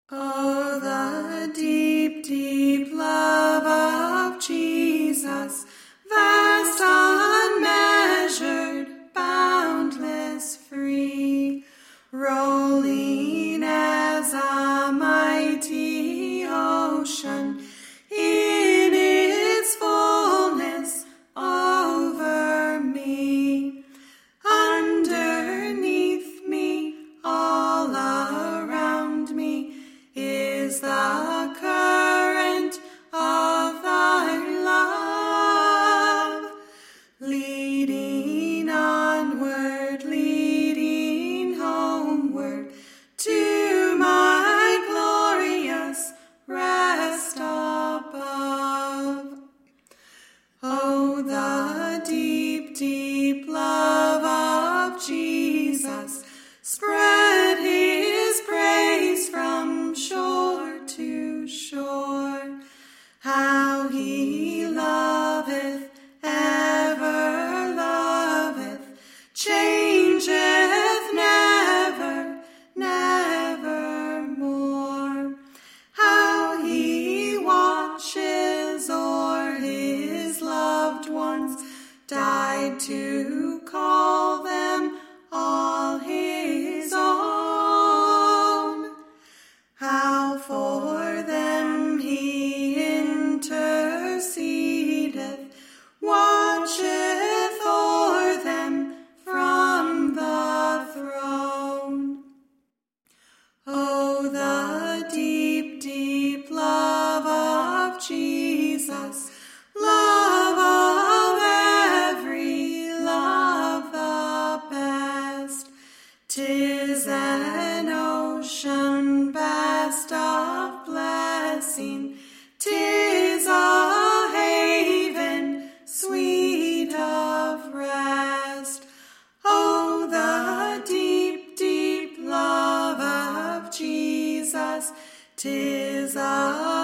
Oh, the deep, deep love of Jesus, vast, unmeasured, boundless, free, rolling as a mighty ocean in its fullness over me, underneath me, all around me, is the current of thy love, leading onward, leading homeward, to my glorious rest above. Oh, the deep, deep love of Jesus, spread his praise from shore to shore. How he loveth, ever loveth, changeth never, nevermore. How he watches o'er his loved ones, died to call them all his own. How for them he intercedeth, watcheth o'er them from the throne. Oh, the deep, deep love of Jesus, love of every love the best. 'Tis an ocean vast of blessing, 'tis a haven sweet of rest. Oh, the deep, deep love of Jesus, 'tis a